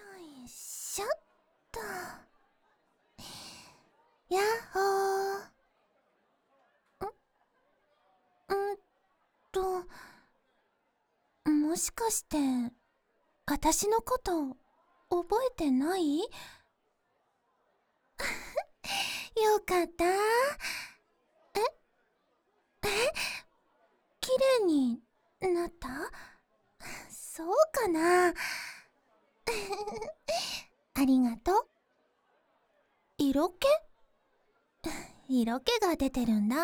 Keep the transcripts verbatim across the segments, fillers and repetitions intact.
いしょっと。やっほー。んんともしかして私のこと覚えてない？よかった。ええ綺麗になった？そうかな。ありがとう。色気？色気が出てるんだ。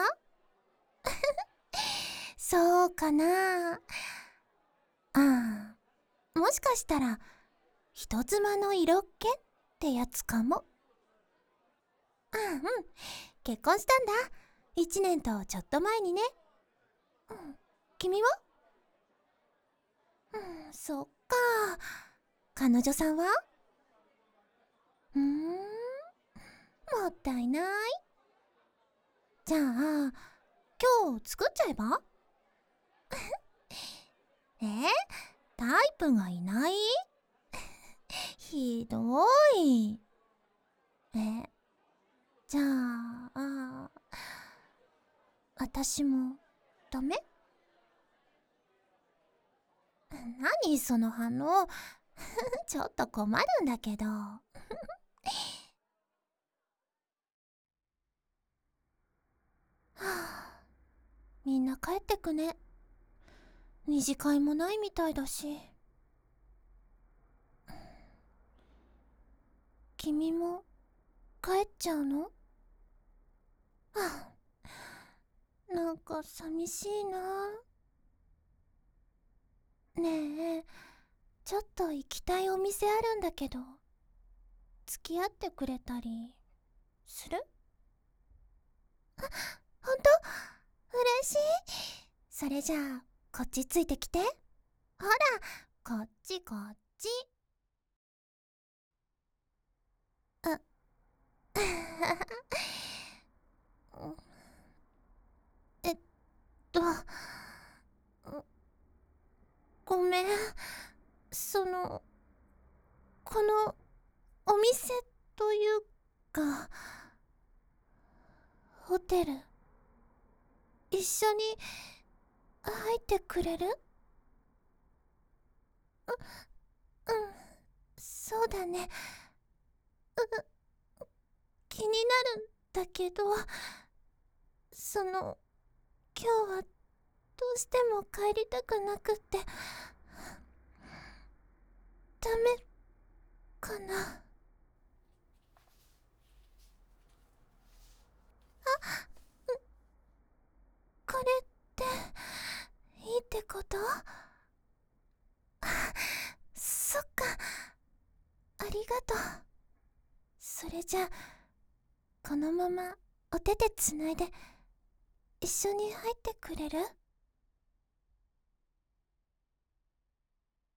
そうかな。ああ、もしかしたら人妻の色気ってやつかも。うんうん、結婚したんだ。いちねんとちょっと前にね。うん、君は？うん、そっか。彼女さんは？うーん、もったいない。じゃあ今日作っちゃえば？えタイプがいない？ひどい。えじゃああ私もダメ？何その反応。ちょっと困るんだけど。はあ、みんな帰ってくね。二次会もないみたいだし。君も帰っちゃうの？あ、なんか寂しいな。ねえ、ちょっと行きたいお店あるんだけど、付き合ってくれたりする？あ、ほんと？嬉しい。それじゃあこっちついてきて。ほら、こっちこっち。あえっとごめん。そのこのお店というかホテル一緒に入ってくれる？う、うん、そうだね。う、気になるんだけど、その今日はどうしても帰りたくなくって。ダメかな？あ、これっていいってこと？そっか、ありがとう。それじゃあこのままお手でつないで一緒に入ってくれる？